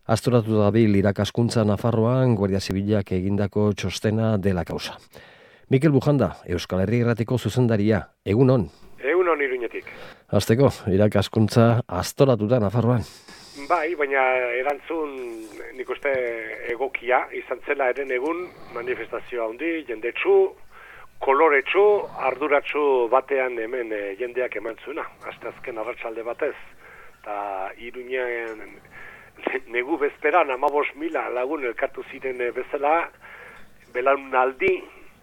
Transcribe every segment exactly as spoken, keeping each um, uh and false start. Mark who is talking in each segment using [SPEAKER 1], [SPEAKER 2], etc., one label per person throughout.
[SPEAKER 1] Astoratu dabil irakaskuntza Nafarroan Guardia Zibilak egindako txostena dela kausa. Mikel Bujanda, Euskal Herri Irratiko zuzendaria, egun on.
[SPEAKER 2] Egun on Iruñetik.
[SPEAKER 1] Hasteko, irakaskuntza astoratuta Nafarroan.
[SPEAKER 2] Bai, baina erantzun nik uste egokia izan zela eren egun manifestazioa handi, jendetsu, koloretsu, arduratsu batean hemen e, jendeak eman zuena. Asteazken arratsalde batez. Eta Iruñean negu bezperan amabos mila lagun elkartu ziren bezala, belaunaldi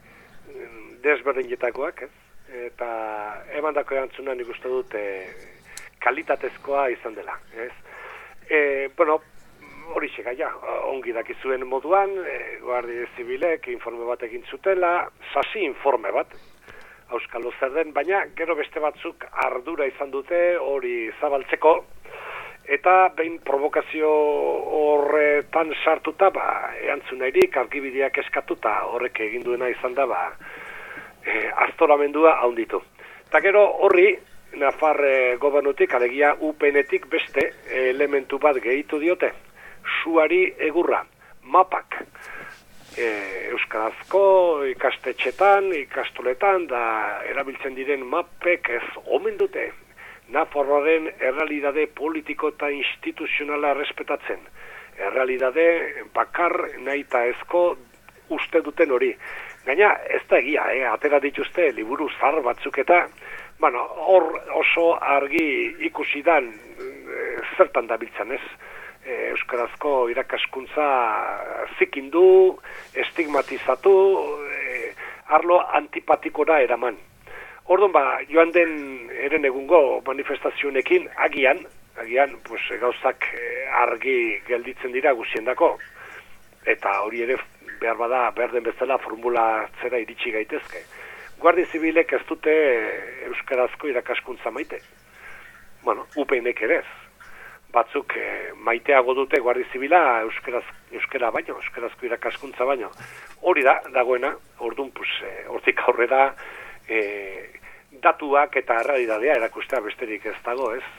[SPEAKER 2] desberdinetakoak, ez? Eta emandako erantzuna nik uste dut e, kalitatezkoa izan dela, ez? E, bueno, hori xegaia, ongi dakizuen moduan, e, Guardia Zibilek informe bat egin zutela, sasi informe bat, auskalo zer den, baina gero beste batzuk ardura izan dute hori zabaltzeko, eta behin provokazio horretan sartuta, ba, erantzunairik argibideak eskatuta horrek egin duena izan da, ba, e, astoramendua haunditu. Eta gero horri, Nafar e, gobernutik, alegia U P N-etik beste elementu bat gehitu diote. Suari egurra, mapak. E, Euskarazko ikastetxetan, ikastoletan, da erabiltzen diren mapek ez omen dute. Nafarroaren errealidade politiko eta instituzionala respetatzen. Errealidade bakar nahi eta ezko uste duten hori. Gaina ez da egia, eh? Atera dituzte liburu zar batzuk eta bueno, hor oso argi ikusi dan e, zertan dabiltzan ez. E, Euskarazko irakaskuntza zikindu, estigmatizatu, e, arlo antipatikora eraman. Orduan ba, joan den eren egungo manifestazionekin, agian, agian, pues, gauzak argi gelditzen dira guziendako. Eta hori ere behar bada, behar den bezala formulatzera iritsi gaitezke. Guardia Zibilek ez dute euskarazko irakaskuntza maite. Bueno, U P N-ek ere ez. Batzuk eh, maiteago dute Guardia Zibila euskaraz, euskara baino, euskarazko irakaskuntza baino. Hori da, dagoena, orduan, pues, eh, hortik aurrera, eh, datuak eta errealitatea erakustea besterik ez dago, ez?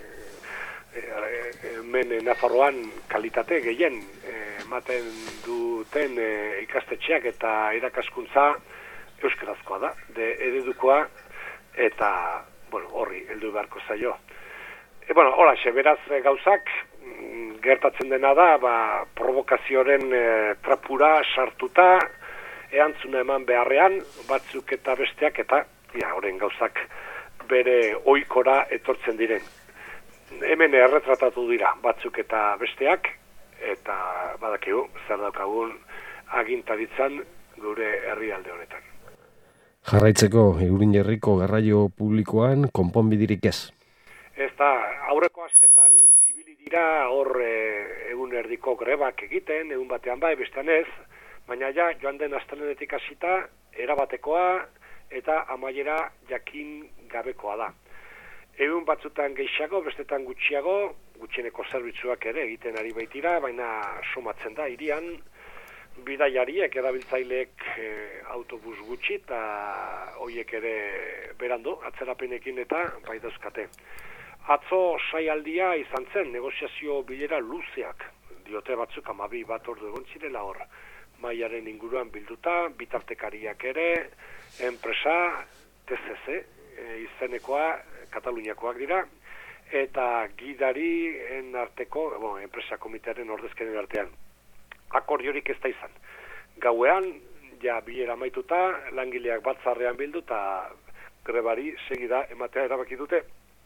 [SPEAKER 2] E, e, hemen Nafarroan kalitate gehien ematen e, duten e, ikastetxeak eta irakaskuntza euskarazkoa da, de eredukoa eta, bueno, horri heldu beharko zaio. E, bueno, horaxe, beraz gauzak gertatzen dena da, ba, provokazioaren e, trapura sartuta, erantzuna eman beharrean, batzuk eta besteak eta ja, horren gauzak bere ohikora etortzen diren. Hemen erretratatu dira batzuk eta besteak, eta badakigu, zer daukagun agintaritzan gure herrialde honetan.
[SPEAKER 1] Jarraitzeko, Iruñerriko garraio publikoan konponbidirik ez?
[SPEAKER 2] Ez da, aurreko astetan ibili dira hor e, egun erdiko grebak egiten, egun batean bai, bestean ez, baina ja, joan den astelehenetik hasita, erabatekoa, eta amaiera jakin gabekoa da. Egun batzutan gehiago, bestetan gutxiago, gutxieneko zerbitzuak ere egiten ari baitira, baina somatzen da hirian, bidaiariek erabiltzaileek e, autobus gutxi eta hoiek ere berandu, atzerapenekin eta bai dauzkate. Atzo saialdia izan zen, negoziazio bilera luzeak, diote batzuk amabi bat ordu egon zirela hor. Maiaren inguruan bilduta, bitartekariak ere, enpresa, T C C, e, izenekoa, Kataluniakoak dira, eta gidarien arteko, bon, enpresa komitearen ordezkaren artean. Akordiorik ez da izan. Gauean, ja bilera amaituta, langileak batzarrean bildu, eta grebari segida ematea erabaki dute.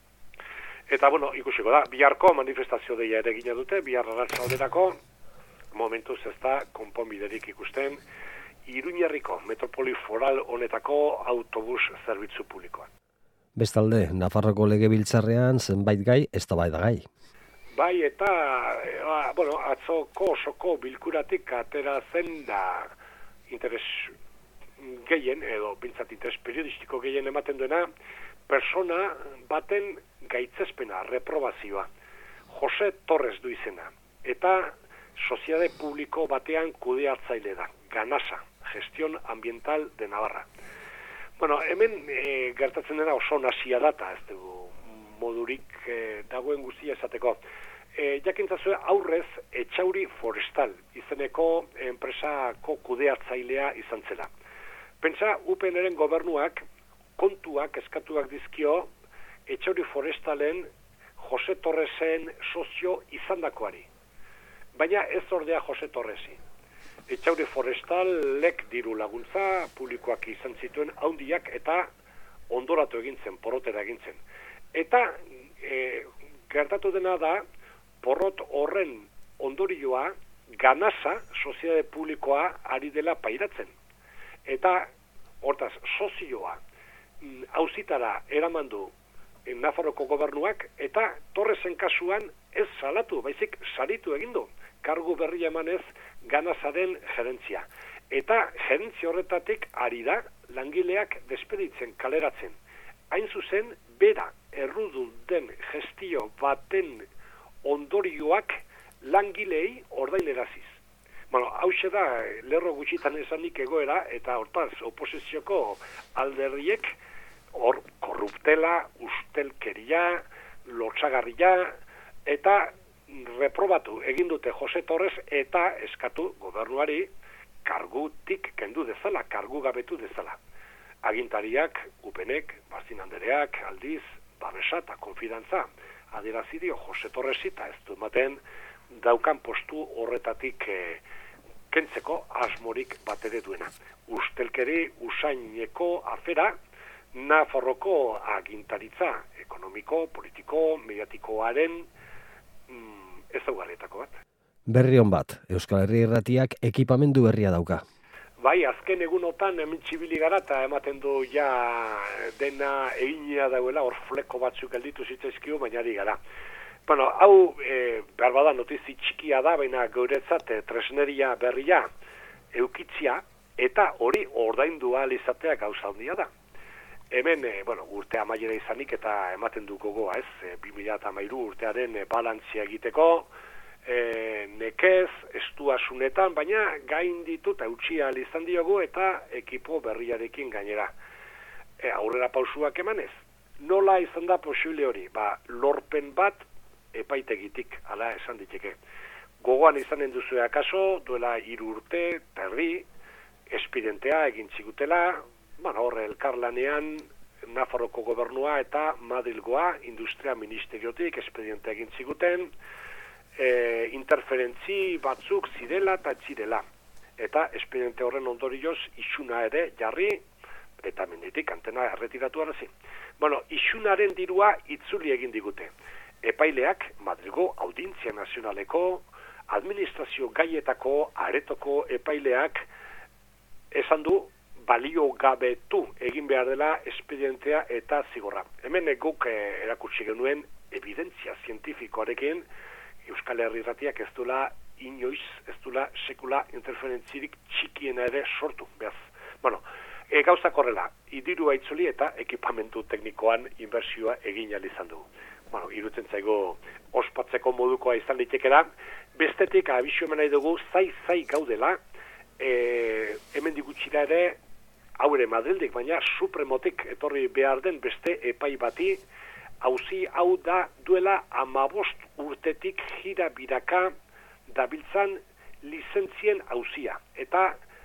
[SPEAKER 2] Eta, bueno, ikusiko da, biharko manifestazio deia ere gina dute, bihar arratsalderako, momentuz ez da konponbiderik ikusten Iruñerriko metropoli foral honetako autobus zerbitzu publikoan.
[SPEAKER 1] Bestalde, Nafarroko legebiltzarrean zenbait gai ez da bai da gai.
[SPEAKER 2] Bai, eta e, bueno, atzoko osoko bilkuratik atera zen da interes gehien, edo bintzat interes periodistiko gehien ematen duena, persona baten gaitzespena, reprobazioa. Jose Torres du izena. Eta soziade publiko batean kudeatzaile da, Ganasa, Gestión Ambiental de Navarra. Bueno, hemen e, gertatzen dena oso nasia data, ez dugu modurik e, dagoen guztia esateko. E, jakintzazue aurrez Etxauri Forestal izeneko enpresako kudeatzailea izan zela. Pentsa, U P N-ren gobernuak kontuak eskatuak dizkio Etxauri Forestalen Jose Torresen sozio izandakoari. Baina ez ordea Jose Torresi. Etxauri Forestalek diru laguntza publikoak izan zituen handiak eta ondoratu egin zen, porrotera egin zen. Eta e, gertatu dena da, porrot horren ondorioa Ganasa, soziedade publikoa ari dela pairatzen. Eta, hortaz, sozioa auzitara eraman du Nafarroko gobernuak, eta Torresen kasuan ez salatu, baizik saritu egin du, kargu berri emanez Ganasaren gerentzia. Eta gerentzia horretatik ari da langileak despeditzen, kaleratzen. Hain zuzen, bera errudun den gestio baten ondorioak langilei ordaineraziz. Bueno, hauxe da, lerro gutxitan esanik egoera, eta hortaz, oposizioko alderriek, hor, korruptela, ustelkeria, lotsagarria, eta reprobatu egin dute Jose Torres, eta eskatu gobernuari kargutik kendu dezala, kargu gabetu dezala. Agintariak, upenek, Bazin Andereak, aldiz, babesa eta konfidantza, adirazidio Jose Torresita ez du ematen daukan postu horretatik eh, kentzeko asmorik bat ere duena. Ustelkeri usaineko afera Nafarroko agintaritza ekonomiko, politiko, mediatikoaren mm, ezaugarrietako bat.
[SPEAKER 1] Berri on bat, Euskal Herri Irratiak ekipamendu berria dauka.
[SPEAKER 2] Bai, azken egunotan hemen txibili gara eta ematen du ja dena eginia dauela, hor fleko batzuk gelditu zitzaizkio, baina ari gara. Bueno, hau, e, behar bada notizi txikia da, baina geuretzat e, tresneria berria eukitzia, eta hori ordaindu ahal izatea gauza handia da. Hemen, e, bueno, urte amaiera izanik eta ematen du gogoa, ez? E, bi mila hamairu urtearen e, balantzia egiteko, E, nekez, estuasunetan, baina gain ditut eutxia izan diogu eta ekipo berriarekin gainera. E, aurrera pausuak emanez. Nola izan da posible hori? Ba, lorpen bat epaitegitik, ala esan diteke. Gogoan izanen duzue akaso, duela hiru urte, terri, espedientea egin zigutela, bueno, horre elkarlanean, Nafarroko gobernua eta Madrilgoa, industria ministeriotik espedientea egin ziguten, E, interferentzi batzuk zirela eta txirela. Eta espediente horren ondorioz isuna ere jarri eta menditik antena erretiratu arazi. Bueno, isunaren dirua itzuli egin digute. Epaileak Madrilgo Audientzia Nazionaleko administrazio gaietako aretoko epaileak esan du balio gabetu egin behar dela espedientea eta zigorra. Hemen guk eh, erakutsi genuen evidentzia zientifikoarekin Euskal Herri Irratiak ez dula inoiz, ez dula sekula interferentzirik txikiena ere sortu. Beaz, bueno, e, gauzak horrela, idirua itzuli eta ekipamentu teknikoan inbertsioa egin ahal izan dugu. Bueno, irutzen zaigo ospatzeko modukoa izan litekera, bestetik abisio eman nahi dugu, zai-zai gaudela, e, hemen digutxira ere, hau ere Madrildik, baina supremotik etorri behar den beste epai bati, auzi hau da duela amabost urtetik jira biraka dabiltzan lizentzien auzia. Eta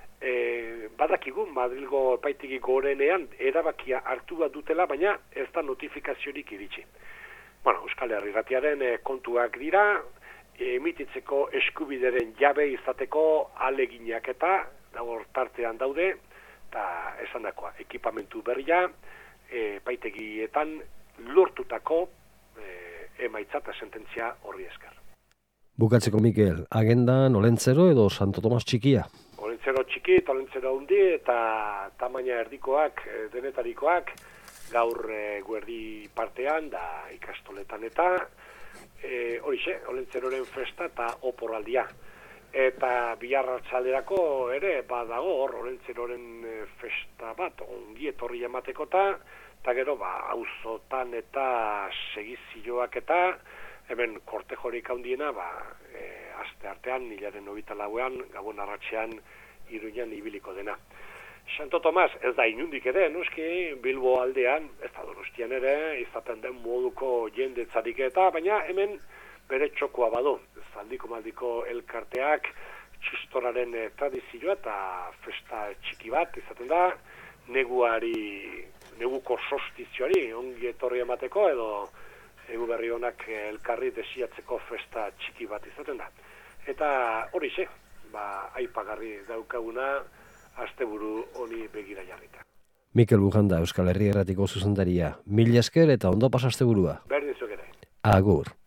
[SPEAKER 2] e, badakigu Madrilgo epaitegi gorenean erabakia hartu bat dutela, baina ez da notifikaziorik iritsi. Bueno, Euskal Herri Irratiaren e, kontuak dira, emititzeko eskubideren jabe izateko aleginak eta dago tartean daude, eta esandakoa, ekipamentu berria, epaitegietan lortutako eh, emaitza eta sententzia horri esker.
[SPEAKER 1] Bukatzeko, Mikel, agendan Olentzero edo Santo Tomas txikia?
[SPEAKER 2] Olentzero txiki eta Olentzero handi eta tamaina erdikoak, denetarikoak, gaur e, guerdi partean da ikastoletan eta e, horixe, Olentzeroren festa eta oporaldia. Eta bihar arratsalderako ere badago hor Olentzeroren festa bat ongi etorri emateko eta eta gero, ba, auzotan eta segizioak eta hemen kortejorik handiena, ba, e, aste artean, hilaren hogeita lauean, gabon arratsean, Iruñan ibiliko dena. Santo Tomas, ez da inundik ere, noski, Bilbo aldean, ez da Donostian ere, izaten den moduko jendetzarik eta, baina hemen bere txokoa badu. Zaldiko maldiko elkarteak txistoraren eh, tradizioa eta festa txiki bat izaten da, neguari, neguko solstizioari ongi etorri emateko edo egu berri honak elkarri desiatzeko festa txiki bat izaten da. Eta horixe, ba, aipagarri daukaguna asteburu honi begira jarrita.
[SPEAKER 1] Mikel Bujanda, Euskal Herria Irratiko zuzendaria. Mila esker eta ondo pasa asteburua.
[SPEAKER 2] Berdin zuek ere.
[SPEAKER 1] Agur.